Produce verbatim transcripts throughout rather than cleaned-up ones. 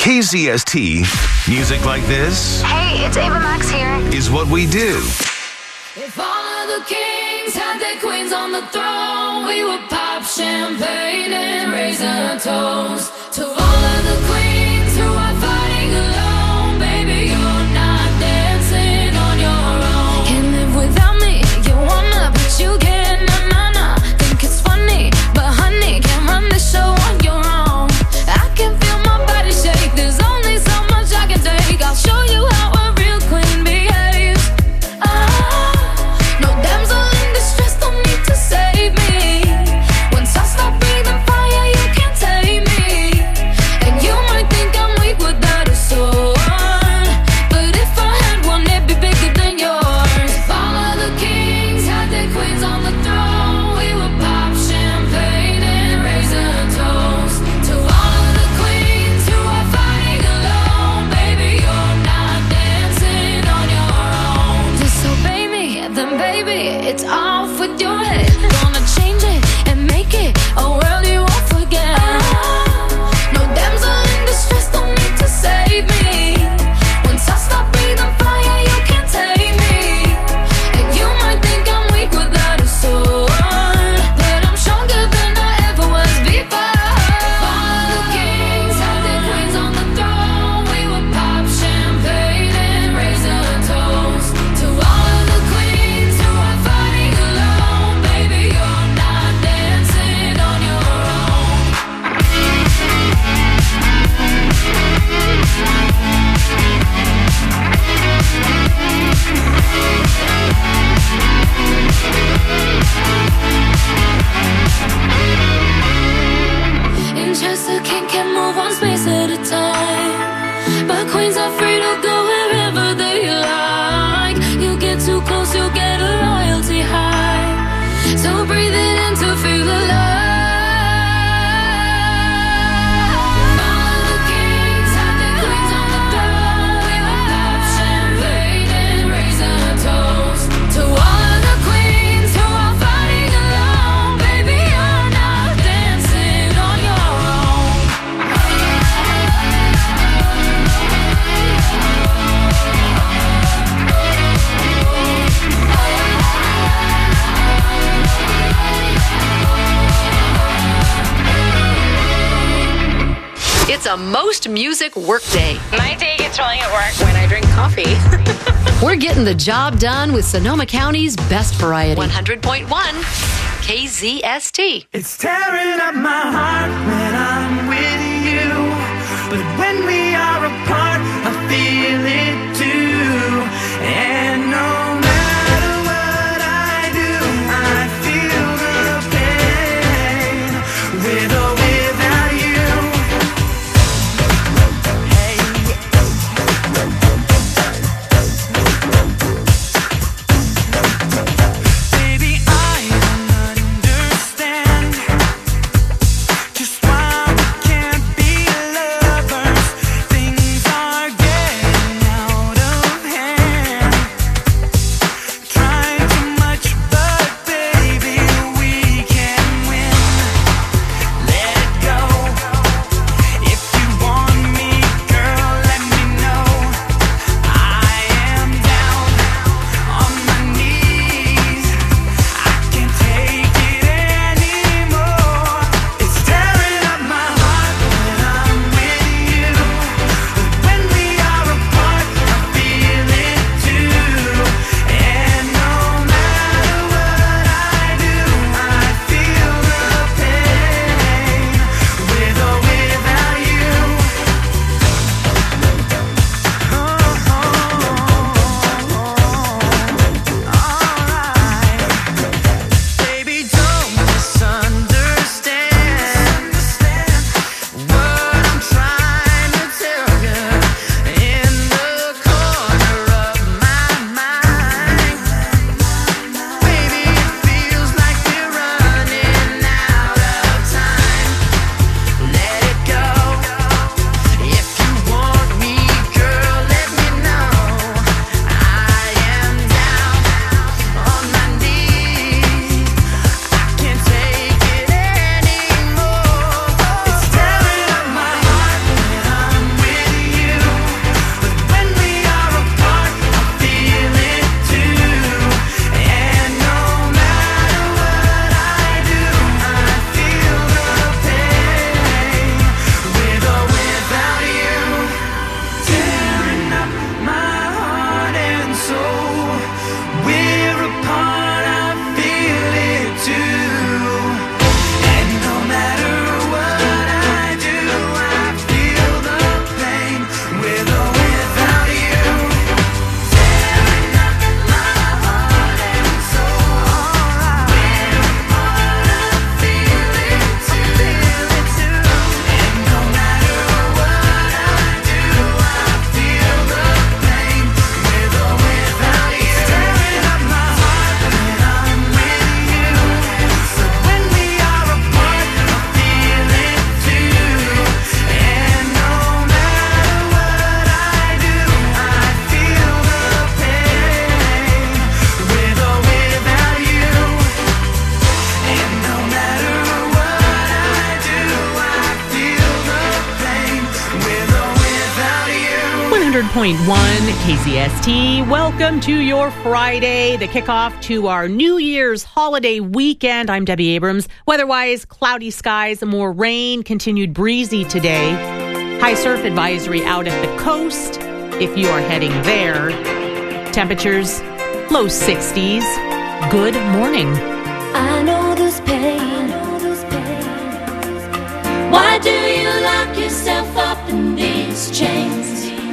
K Z S T, music like this. Hey, it's Ava Max here. Is what we do. If all of the kings had their queens on the throne, we would pop champagne and raise a toast to all of the queens who are fighting alone. Baby, you're not dancing on your own. Can't live without me, you wanna, but you can't. Nah, nah, nah. Think it's funny, but honey, can't run the show on your own. I can feel my body shake. There's only so much I can take. I'll show you how a real queen behaves. Ah. No damsel in distress, don't need to save me. Once I stop breathing fire, you can't tame me. And you might think I'm weak without a sword, but if I had one, it'd be bigger than yours. If all of the kings had their queens on the throne, we would pop champagne and raise a toast to all of the queens who are fighting alone. Baby, you're not dancing on your own. Disobey me, then baby, it's off with your head. Gonna change it and make it a world you won't forget. No damsel in distress, don't need to save me. Once I stop breathing fire, you can't tame me. And you might think I'm weak without a sword, but I'm stronger than I ever was before. If all of the kings had their queens on the throne, we would pop champagne and raise a toast to all of the queens who are fighting alone. Baby, you're not dancing on your own. In Chester, king can move one space at a time, but queens are free to go wherever they like. You get too close, you'll get a royalty high. So breathe it in to feel alive. All of the kings had their queens on the throne. We would pop champagne and raise a toast to all of the queens who are fighting alone. Baby, you're not dancing on your own. It's a most music workday. My day gets rolling at work when I drink coffee. We're getting the job done with Sonoma County's best variety. one hundred point one K Z S T. It's tearing up my heart when I'm with you, but when we are apart, I feel it too. And no matter what I do, I feel the pain with or without you. Hey, baby, I don't understand just why we can't be lovers. Things are point one K Z S T. Welcome to your Friday, the kickoff to our New Year's holiday weekend. I'm Debbie Abrams. Weather-wise, cloudy skies, more rain, continued breezy today. High surf advisory out at the coast if you are heading there. Temperatures, low sixties. Good morning. I know this pain. Why do you lock yourself up in these chains?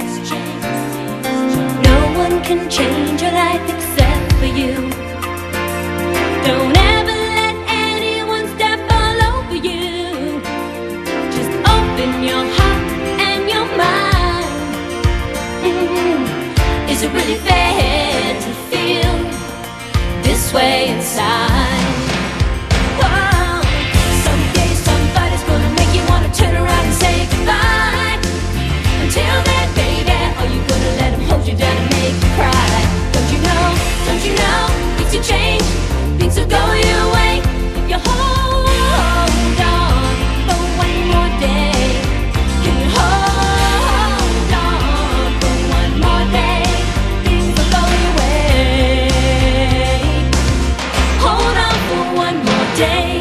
No one can change your life except for you. Don't ever let anyone step all over you. Just open your heart and your mind. Mm-hmm. Is it really fair to feel this way inside? Turn around and say goodbye. Until then, baby, are you gonna let him hold you down and make you cry? Don't you know, don't you know, things will change, things will go your way if you hold on for one more day. Can you hold on for one more day? Things will go your way. Hold on for one more day.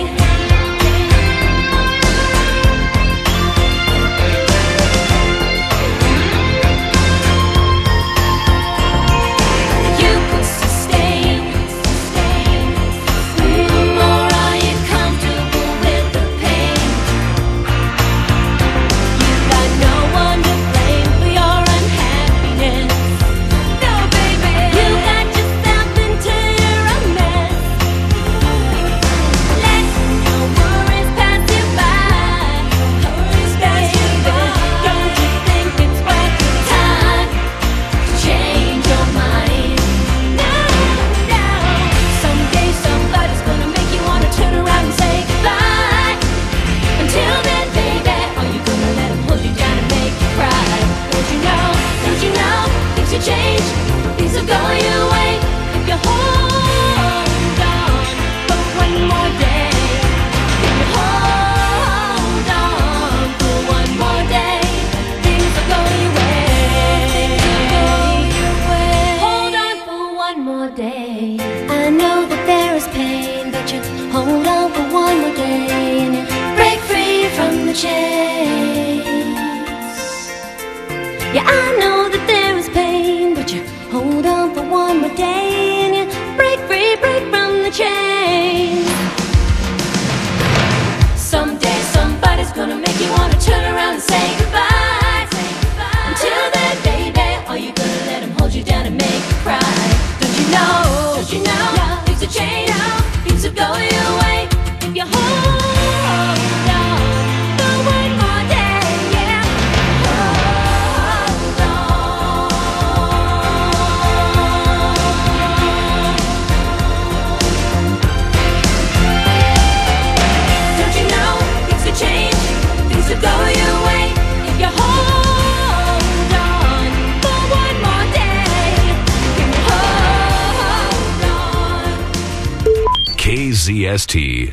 K Z S T.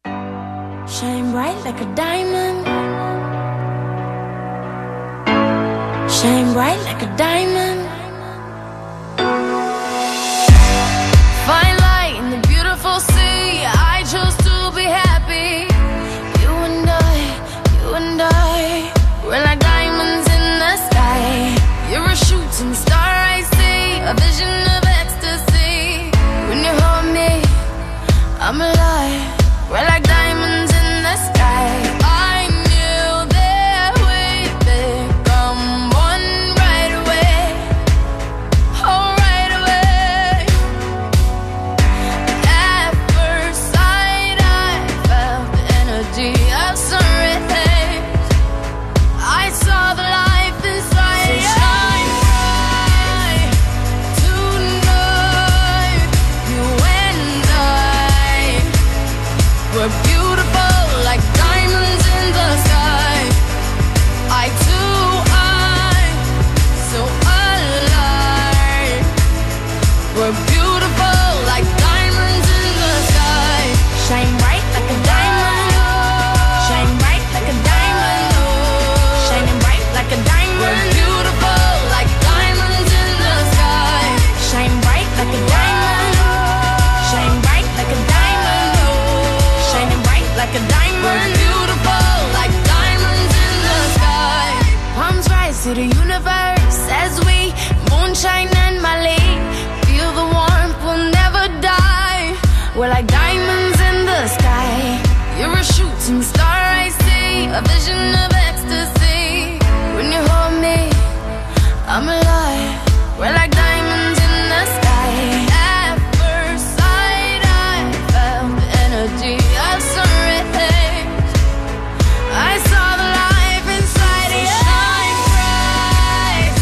Shine bright like a diamond. Shine bright like a diamond. Fine light in the beautiful sea. I chose to be happy. You and I, you and I, we're like diamonds in the sky. You're a shooting star, I see, a vision of ecstasy. When you hold me, I'm alive. We're like diamonds in the sky. I knew that we'd become one right away. Oh, right away. At first sight, I felt the energy of sun rays. I saw the life inside. So shine bright tonight. You and I, we're beautiful like diamonds in the sky. I too, I'm so alive. We're beautiful like diamonds in the sky. Shine bright like a diamond. Shine bright like a diamond. Shining bright like a diamond. We're beautiful like diamonds. to the universe as we moonshine and Mali. Feel the warmth, we'll never die. We're like diamonds in the sky. You're a shooting star, I see. A vision of ecstasy. When you hold me, I'm alive. We're like diamonds in the sky. At first sight, I felt the energy of sun rays. I saw the life inside of you. Shine bright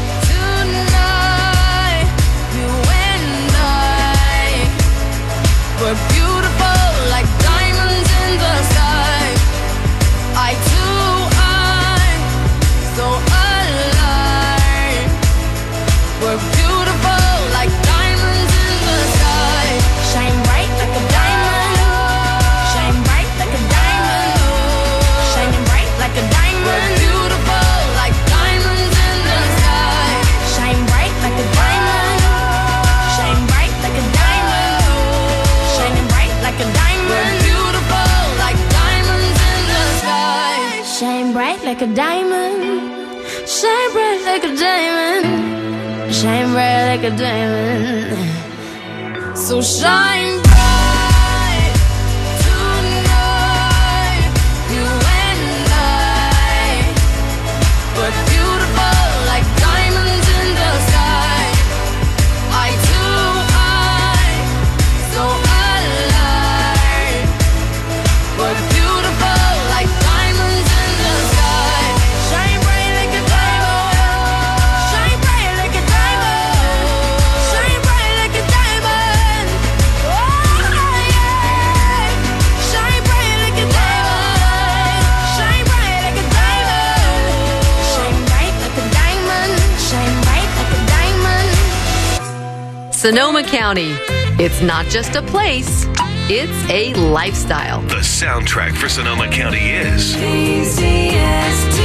tonight. You and I were beautiful like diamonds in the sky. I too, I'm so alive. We're beautiful like diamonds in the sky. Shine bright like a diamond. Shine bright like a diamond. Shining bright like a diamond. We're beautiful like diamonds in the sky. Shine bright like a diamond. Shine bright like a diamond. Shining bright like a diamond. We're beautiful like diamonds in the sky. Shine bright like a diamond. Shine bright like a diamond. Shine bright like a diamond. So shine bright tonight. You and I were beautiful like diamonds in the sky. I too, I'm so alive. We're beautiful like diamonds in the sky. Shine bright like a diamond. Shine bright like a diamond. Shine bright like a diamond. Oh yeah. Shine bright like a diamond. Shine bright like a diamond. Shine bright like a diamond. Shine bright like a diamond. Sonoma County. It's not just a place, it's a lifestyle. The soundtrack for Sonoma County is K Z S T.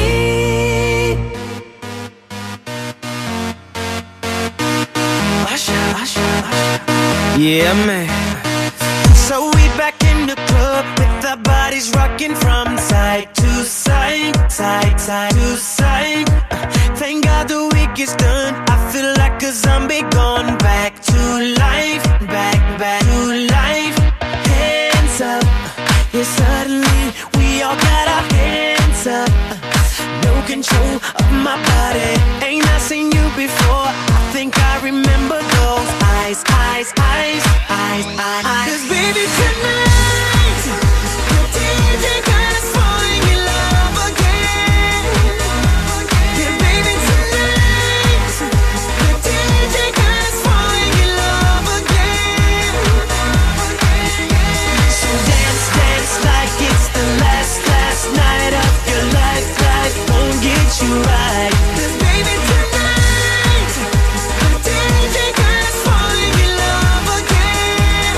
Yeah, man. So we back in the club with our bodies rocking from side to side, side, side to side. Thank God the week is done. I feel like a zombie gone back to life, back, back to life. Hands up, yeah, suddenly we all got our hands up. No control of my body. Ain't I seen you before? I think I remember those eyes, eyes, eyes, eyes, eyes, eyes. 'Cause baby tonight, the D J got us falling in love again. Yeah, baby tonight, the D J got us falling in love again. So dance, dance like it's the last, last night of your life. Life won't get you right. 'Cause baby tonight, the D J got us falling in love again.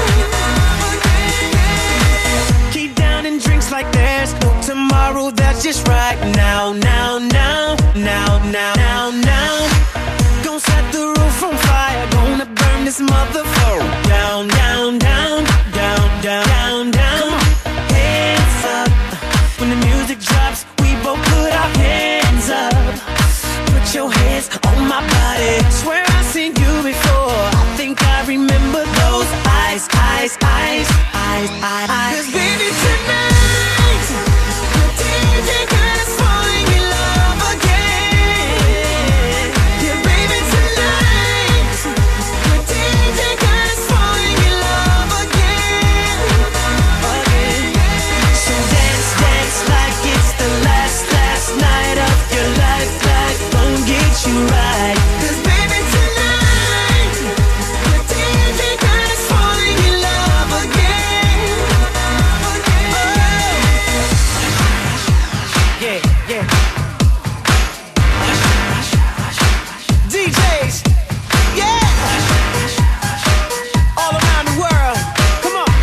Keep downing drinks like there's no tomorrow. That's just right now, now, now, now, now, now, now. Gonna set the roof on fire. Gonna burn this motherfucker down, down, down, down, down, down, down. Hands up when the music drops. We both put our hands up. Put your hands on my body. Swear I've seen you before. I think I remember those eyes, eyes, eyes, eyes, eyes, eyes. 'Cause baby tonight, the D J got us falling in love again. Yeah, baby tonight, the D J got us falling in love again, again. So dance, dance like it's the last, last night of your life. Life won't get you right. 'Cause baby tonight, the D J got us falling in love again. Oh. Yeah, yeah. D Js, yeah. All around the world, come on.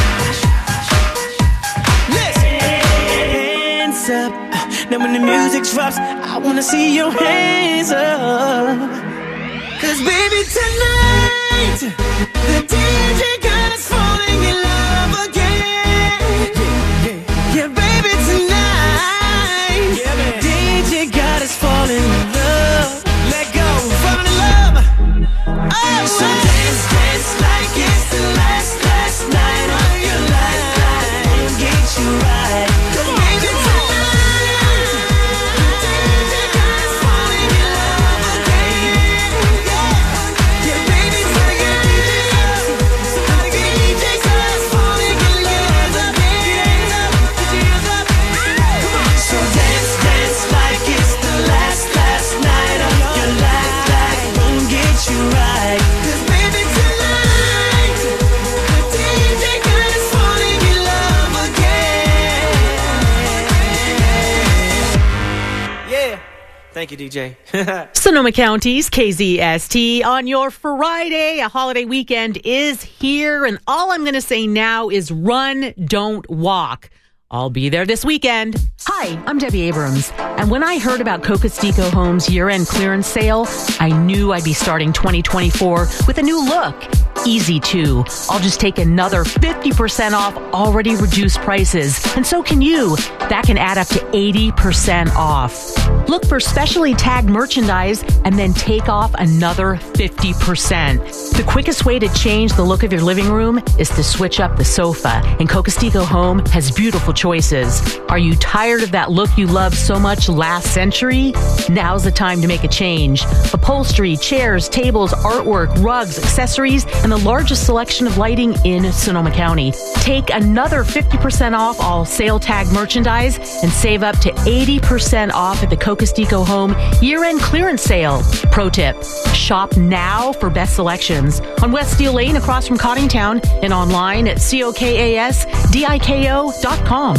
Listen. Hands up. Now when the music drops, I wanna see your hands up. 'Cause baby tonight, the D J got us falling in love again. Yeah, baby tonight, D J got us falling in love. Thank you, D J. Sonoma County's K Z S T on your Friday. A holiday weekend is here, and all I'm going to say now is run, don't walk. I'll be there this weekend. Hi, I'm Debbie Abrams, and when I heard about Cocos-Tico Homes year-end clearance sale, I knew I'd be starting twenty twenty-four with a new look. Easy to. I'll just take another fifty percent off already reduced prices, and so can you. That can add up to eighty percent off. Look for specially tagged merchandise and then take off another fifty percent. The quickest way to change the look of your living room is to switch up the sofa, and Cocos-Tico Home has beautiful choices. Are you tired of that look you loved so much last century? Now's the time to make a change. Upholstery, chairs, tables, artwork, rugs, accessories, and the largest selection of lighting in Sonoma County. Take another fifty percent off all sale tag merchandise and save up to eighty percent off at the Cocos-Tico Home year-end clearance sale. Pro tip, shop now for best selections on West Steel Lane across from Cottingtown and online at cokasdiko dot com.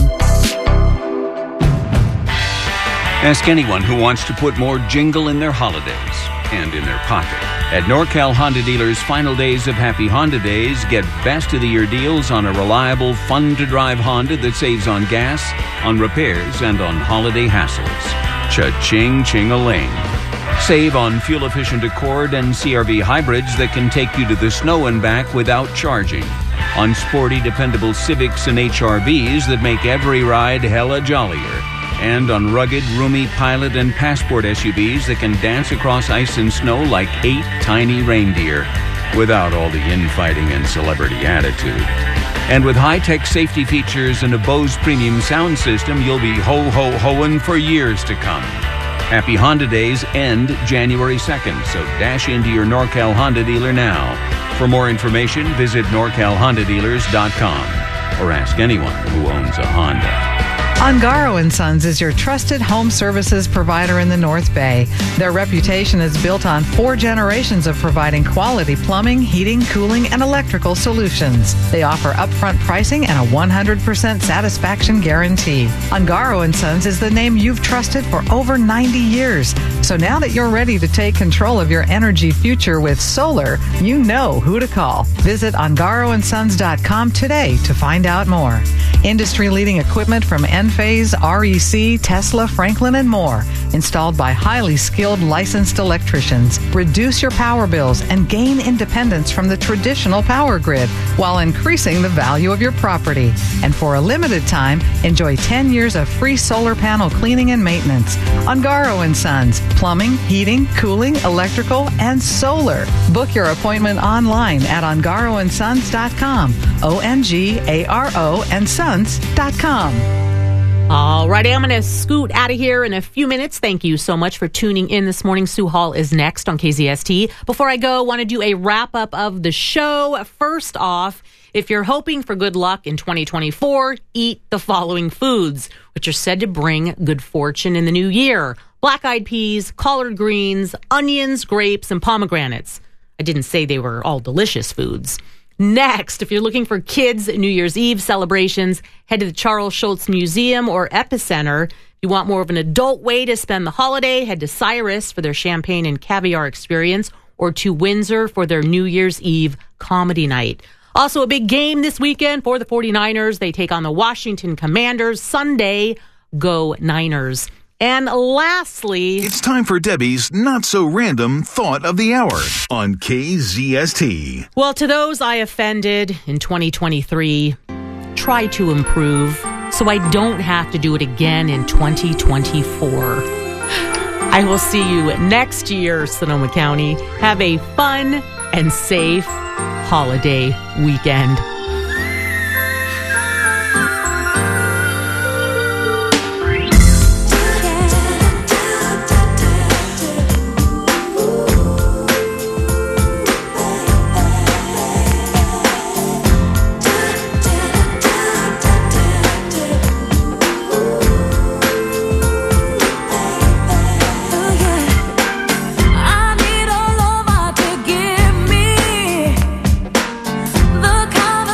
Ask anyone who wants to put more jingle in their holidays and in their pocket. At NorCal Honda Dealers' final days of Happy Honda Days, get best of the year deals on a reliable, fun-to-drive Honda that saves on gas, on repairs, and on holiday hassles. Cha-ching, ching-a-ling. Save on fuel-efficient Accord and C R V hybrids that can take you to the snow and back without charging. On sporty, dependable Civics and H R Vs that make every ride hella jollier. And on rugged, roomy Pilot and Passport S U Vs that can dance across ice and snow like eight tiny reindeer without all the infighting and celebrity attitude. And with high-tech safety features and a Bose premium sound system, you'll be ho-ho-hoing for years to come. Happy Honda Days end January second, so dash into your NorCal Honda dealer now. For more information, visit norcal honda dealers dot com or ask anyone who owns a Honda. Ungaro and Sons is your trusted home services provider in the North Bay. Their reputation is built on four generations of providing quality plumbing, heating, cooling, and electrical solutions. They offer upfront pricing and a one hundred percent satisfaction guarantee. Ungaro and Sons is the name you've trusted for over ninety years. So now that you're ready to take control of your energy future with solar, you know who to call. Visit ungaro and sons dot com today to find out more. Industry-leading equipment from Enphase, R E C, Tesla, Franklin, and more. Installed by highly skilled licensed electricians. Reduce your power bills and gain independence from the traditional power grid while increasing the value of your property. And for a limited time, enjoy ten years of free solar panel cleaning and maintenance. Ungaro and Sons. Plumbing, heating, cooling, electrical, and solar. Book your appointment online at ungaro and sons dot com. O N G A R O and sons dot com. All righty, I'm going to scoot out of here in a few minutes. Thank you so much for tuning in this morning. Sue Hall is next on K Z S T. Before I go, I want to do a wrap-up of the show. First off, if you're hoping for good luck in twenty twenty-four, eat the following foods, which are said to bring good fortune in the new year. Black-eyed peas, collard greens, onions, grapes, and pomegranates. I didn't say they were all delicious foods. Next, if you're looking for kids' New Year's Eve celebrations, head to the Charles Schultz Museum or Epicenter. If you want more of an adult way to spend the holiday, head to Cyrus for their champagne and caviar experience or to Windsor for their New Year's Eve comedy night. Also, a big game this weekend for the 49ers. They take on the Washington Commanders Sunday. Go Niners. And lastly, it's time for Debbie's not-so-random thought of the hour on K Z S T. Well, to those I offended in twenty twenty-three, try to improve so I don't have to do it again in twenty twenty-four. I will see you next year, Sonoma County. Have a fun and safe holiday weekend. The kind of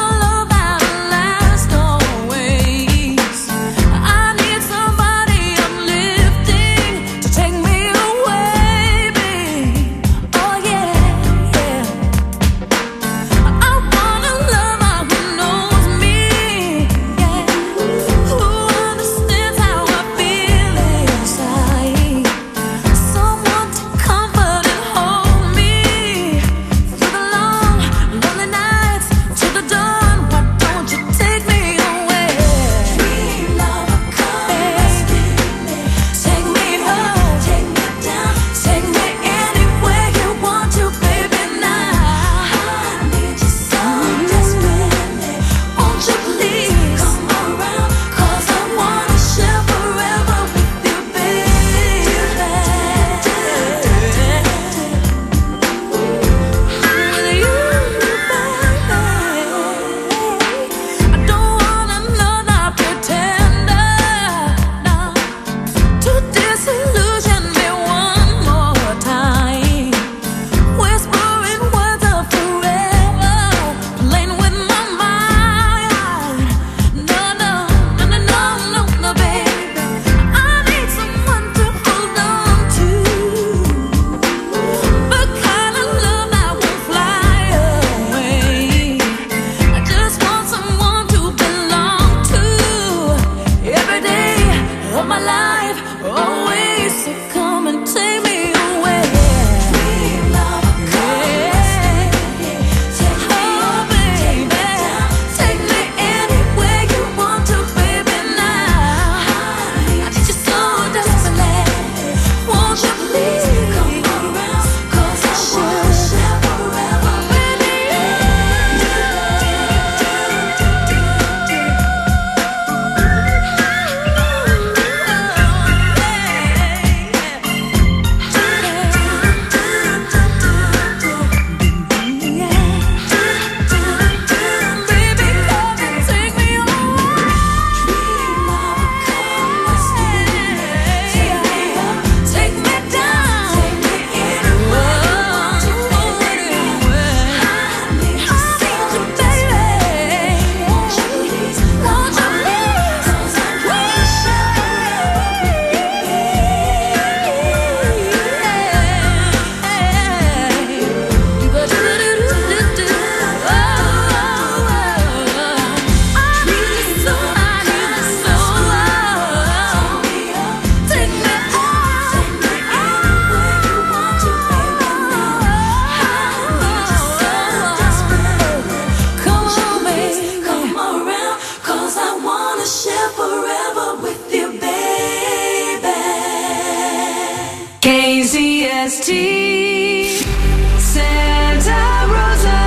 Z S T, Santa Rosa.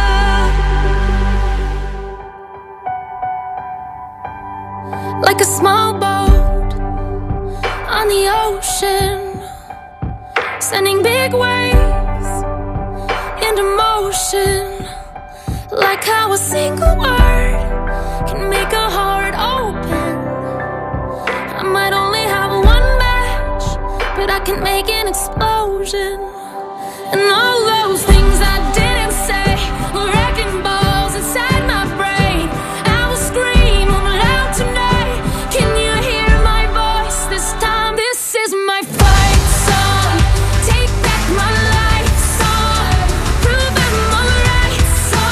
Like a small boat on the ocean, sending big waves into motion. Like how a single word can make a heart open. I might only have one match, but I can make an explosion. And all those things I didn't say were wrecking balls inside my brain. I will scream loud tonight. Can you hear my voice this time? This is my fight song. Take back my life song. Prove I'm alright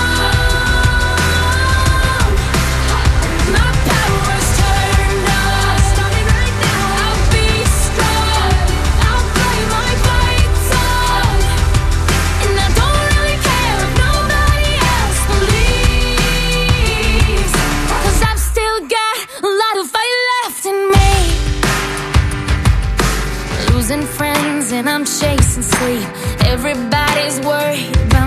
song. My power's turned on. Starting right now. I'll be strong. I'll play my fight song. And I don't really care if nobody else believes, 'cause I've still got a lot of fight left in me. Losing friends and I'm chasing sleep. Everybody's worried about